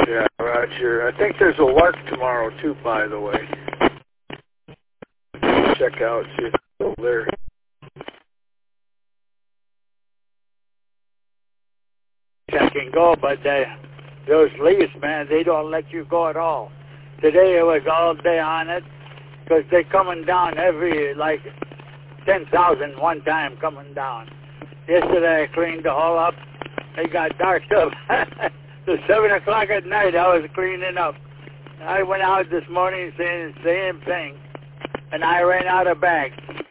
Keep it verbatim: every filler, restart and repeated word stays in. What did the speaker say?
Yeah, Roger. I think there's a lark tomorrow, too, by the way. Check out, see if it's still there. I can go, but they, those leaves, man, they don't let you go at all. Today it was all day on it, because they're coming down every, like, ten thousand one time coming down. Yesterday I cleaned the hole up. It got dark up. So seven o'clock at night I was cleaning up. I went out this morning saying the same thing, and I ran out of bags.